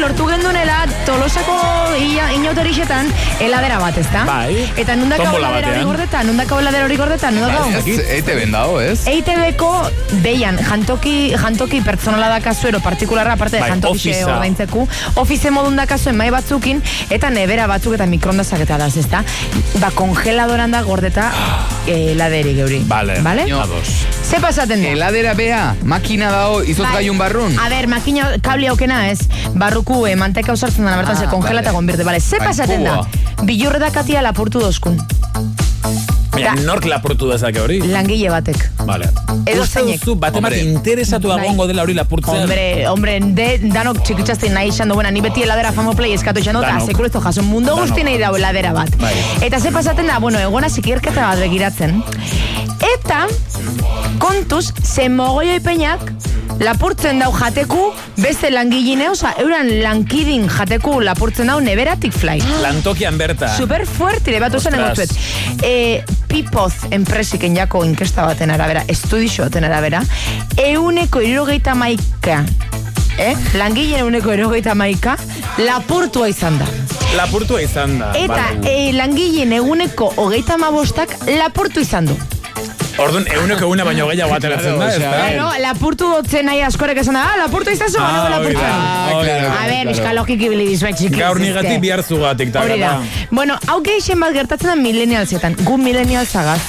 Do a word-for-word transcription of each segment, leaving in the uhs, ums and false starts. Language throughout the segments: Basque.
lortu gendunela Tolosako inauterixetan heladera bat, ezta? Bai. Eta nundako heladera hori gordeta, nundako heladera hori gordeta, nundako? E T B dago, ez? E T B-ko deian, jantoki, jantoki pertsonala dakazu, ero partikularra, aparte de jantoki xe ordaintzeku, ofize modun dakazu emai batzukin, eta nebera batzuk eta mikrondasak eta daz, ezta? Ba, kongeladoran da gordeta heladeri geuri. Vale. Vale? Ze pasaten da? Heladera bea, makina dago izotgailun barrun? A ber, makina, kable aukena ez, barruku eh, manteka usartzen dana bertan, ah, ze kongela eta konbirte, bale. Ze pasaten da? Bilurreda katia lapurtu dozkun. Baina, nork lapurtu dezake hori? Langile batek. Vale. Edo zeinek. Uste bate bat interesatu agongo dela hori lapurtzen. Hombre, hombre, de, danok txikitxazten nahi izan duena, ni beti heladera famo play eskatu izan dut, eta sekurezo jaso, mundo guzti nahi dago heladera bat. Bai. Eta ze pasaten da, bueno, egona zikierketa bat begiratzen. Eta, kontuz, ze mogoioi peinak, lapurtzen dau jateku, beste langilline, oza, euran lankidin jateku lapurtzen dau neberatik fly. Lantokian berta. Super fuerte, bat osan egotzuet. E, Pipoz enpresiken jako inkesta baten arabera, estudixo baten arabera, euneko irurogeita maika, eh? Langileen euneko irurogeita maika, lapurtua izan da. Lapurtua izan da. Eta e, langileen eguneko hogeita mabostak lapurtu izan du. Orduan, eguneko eguna baino gehiago ateratzen da, ez da? Claro, lapurtu dotzen nahi askorek esan da, ah, lapurtu izazu, ah, lapurtu. A ver, euskalogik ibili dizuet txiki. Gaur nigatik bihar zugatik, ta. Hori da. Bueno, hau geixen bat gertatzen da millennialsetan. Gu millennialsagaz.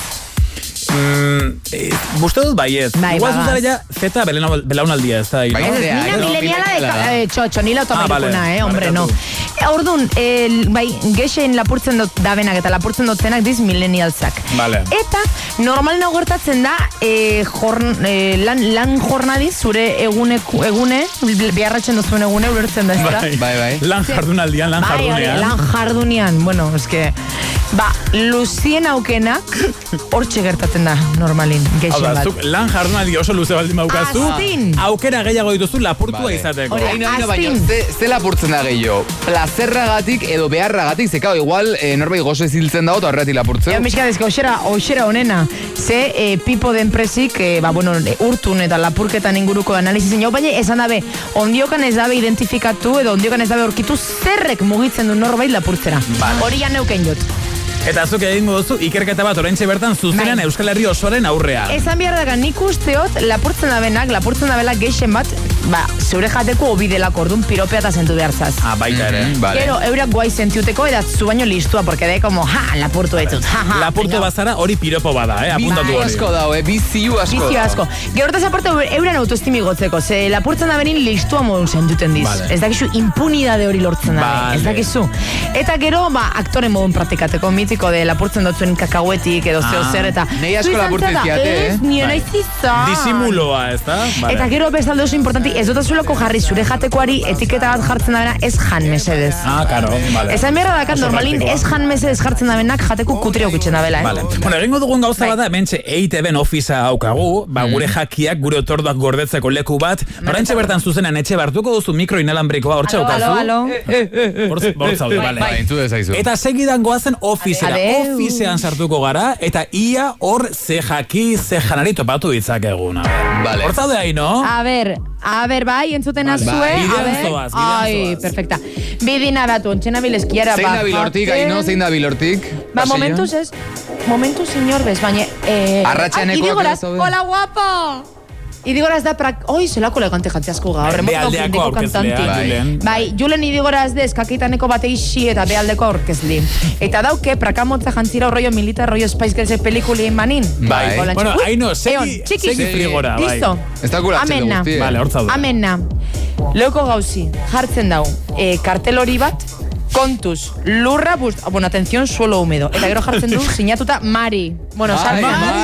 Mm, eh, Buste dut baiet. Bai, igual zutara ja zeta belaunaldia, ez da? Bai, nina millenniala de txotxo, nila otomailukuna, eh, hombre, no. Orduan, bai, geixen lapurtzen dut dabenak eta lapurtzen dutzenak diz millennialsak. Vale. Eta, normalena gertatzen da, eh, jorn, eh, lan, lan jornadiz, zure egune, egune, beharratzen duzuen egune, ulertzen da, ez da? Bai, bai, bai. Lan jardunaldian, lan jardunean. Bai, lan jardunean, bueno, eske, ba, luzien aukenak, hortxe gertatzen da, normalin, geixen bat. Zuk lan jardunaldi oso luze baldin maukazu, aukera gehiago dituzu lapurtua izateko. Baina, ze lapurtzen da gehiago? Plazerragatik edo beharragatik, zekao, igual eh, norbait gozo eziltzen dago, eta horretik lapurtzen. Ja, miska dezka, oxera, oxera honena, ze eh, pipo de enpresik, eh, ba, bueno, urtun eta lapurketan inguruko analizizien jau, baina esan dabe, ondiokan ez dabe identifikatu, edo ondiokan ez dabe orkitu, zerrek mugitzen du norbait lapurtzera. Hori ja neuken jot. Eta zuk egingo duzu, ikerketa bat oraintxe bertan zuzenean bai. Euskal Herri osoaren aurrean. Esan behar daga, nik usteot lapurtzen dabenak, lapurtzen dabela geixen bat, ba, zeure jateko obidelako orduan piropea eta zentu behartzaz. Ah, baita ere. Mm-hmm, vale. Gero, eurak guai sentiuteko, eta zu baino listua, porque de como, ha, lapurtu etut, ha, ha. Lapurtu no. Bazara hori piropo bada, eh, apuntatu hori. Bizio asko dao, eh, bizio asko. Bizio asko. Gero hortaz aparte, euran autoestimi gotzeko, ze lapurtzen dabenin listua modun sentuten diz. Vale. Ez dakizu impunidade hori lortzen dabe, vale. Ez dakizu. Eta gero, ba, aktore modun praktikateko, mitiko de lapurtzen zuen kakauetik edo zeo zer, eta nei asko lapurtzen ziate, eh? Ez, nire nahi zizan. Disimuloa, ez da? Vale. Eta gero bestalde oso importanti, ez dut azuloko jarri zure jatekoari etiketa bat jartzen dabena ez jan mesedez. Ah, karo, vale. Ezan beharra dakat, normalin ez jan mesedez jartzen dabenak jateko kutri aukitzen dabela, eh? Vale. Bueno, egingo dugun gauza bada, mentxe E I T B-en ofisa haukagu, ba, gure jakiak, gure otorduak gordetzeko leku bat, oraintxe bertan zuzenean etxe bartuko duzu mikro inalambrikoa hortxe haukazu. Alo, alo, Bortzaude, vale. Eta segidan goazen ofizera. Ofizean sartuko gara, eta ia hor ze jaki, ze janari topatu ditzakeguna. Vale. Hor zaude hain, no? A ber, a ber, bai, entzuten azue. Bai. Bidean zoaz, bidean Ai, zoaz. perfecta. Bidin aratu, ontxena bileskiara. Zein da bilortik, haino, zein da bilortik? Ba, momentuz ez, momentuz señor bez, baina... Eh, Arratxaneko. Idigoraz, hola guapo! Idigoraz da prak... Oi, zelako elegante jantziazko gaur. Bealdeako aurkezlea. Bai, Julen Idigoraz dez, kakeitaneko bate isi eta bealdeko aurkezli. Eta dauke, prakamotza jantzira rollo militar, rollo Spice Girls pelikulien manin. Bai. Bueno, haino, segi, segi frigora, bai. Listo. Ez da kuratxe de guzti. Vale, hor zaude. Amena. Leuko gauzi, jartzen dau, eh, kartel hori bat, kontuz, lurra, bust, bueno, atención, suelo húmedo. Eta gero jartzen du, sinatuta Mari. Bueno, Ai,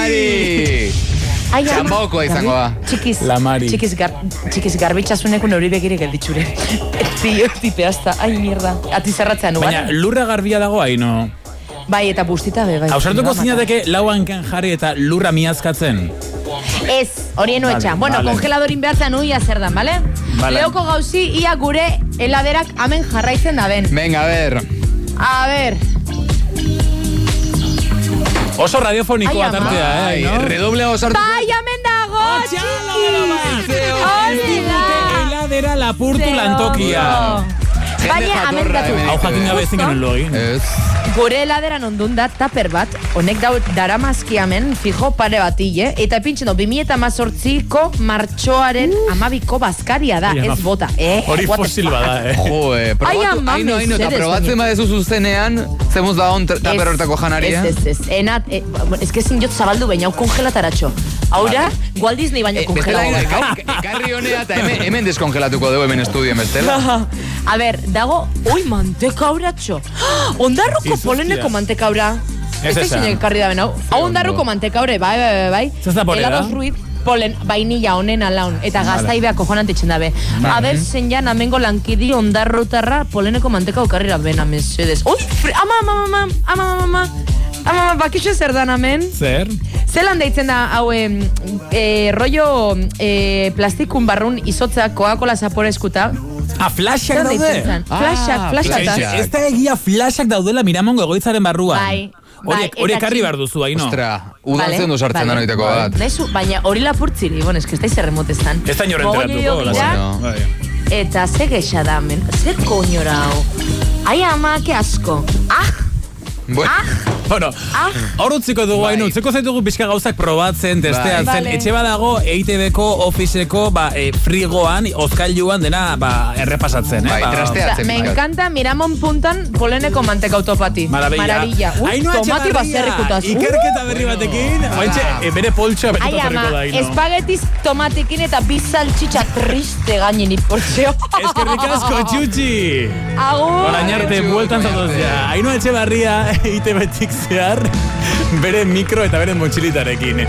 Mari! Txambaukoa izango da. Txikiz, La Mari. Txikiz, gar, txikiz garbitxasuneko neuri begirik elditxure. Tio, tipe hasta. Ai, mierda. Ati zerratzean nugan. Baina, lurra garbia dago haino. Bai, eta bustita be, bai. Hausartuko zinateke lau hanken jarri eta lurra miazkatzen? Ez, horien nuetxa. Vale, Bueno, vale. kongeladorin behartzen uia zer dan, bale? Vale. Leoko gauzi, ia gure heladerak amen jarraitzen da ben. Venga, a ver. A ver. Oso radiofonikoa tartea, eh, no? Redoble osartu. Bai, amen dago, txiki! Heladera lapurtu lantokia. Baina amendatu. Hau jakin gabe ezin genuen lo egin. Gure heladeran ondun da taper bat, honek dau daramazki hemen, fijo pare batille, eta pintzen du, bi mila hemezortziko martxoaren amabiko bazkaria da, ez bota. Eh, hori fosil bada, eh. Jo, eh, probatu, haino, haino, eta probatzen badezu zuzenean, zemuz da hon taper hortako janaria. Ez, ez, ez, enat, ez que zin jot zabaldu baina, hau kongelataratxo. Haura, Walt Disney baino kongelatu. Ekarri honea eta hemen deskongelatuko dugu hemen estudioen bestela. A ber, dago, oi, manteka auratxo. Ondarruko poleneko manteka aura. Ez da zinek karri da ben, hau. Hau ondarruko manteka aure, bai, bai, bai, bai. Zazta polera? Helados ruiz, polen, bainilla honen alaun. Eta gaztaibea kojonan tetxen dabe. A ber, zen jan, amengo lankidi ondarrutarra poleneko manteka aukarrira bena, mesedez. Oi, ama, ama, ama, ama, ama, ama. Ama, ama, bakixo zer dan, amen? Zer? Zelan deitzen da, hau, e, rollo e, plastikun barrun izotzea Coca-Cola zapore eskuta. Ah, flashak daude? Flashak, flashak. Ez da egia flashak daudela Miramongo egoitzaren barruan. Bai. Hori ekarri behar duzu, hain no? Ostra, udan zendu sartzen da noiteko bat. Naizu, baina hori lapurtziri, bueno, ez que ez da izerremotezan. Ez da inoren teratuko. Eta ze gexa da, men, ze koñora hau. Ai, ama, ke asko. Ah! Ah! Bueno, hor utziko dugu hain, utziko zaitugu pixka gauzak probatzen, testeatzen, etxe badago E I T B-ko, ofizeko, ba, frigoan, ozkailuan dena, ba, errepasatzen, eh? Bai, trasteatzen. Me encanta Miramon puntan poleneko manteka autopati. Maravilla. Ui, tomati baserrikutaz. Ikerketa berri batekin, ointxe, bere poltsoa betuko zerriko da, ino. Espagetiz tomatikin eta bizaltxitxa triste gainin iportzeo. Eskerrik asko, txutxi! Agur! Orain arte, bueltan zatoz ja. Aino Etxebarria, E I T B-tik zehar, bere mikro eta bere motxilitarekin.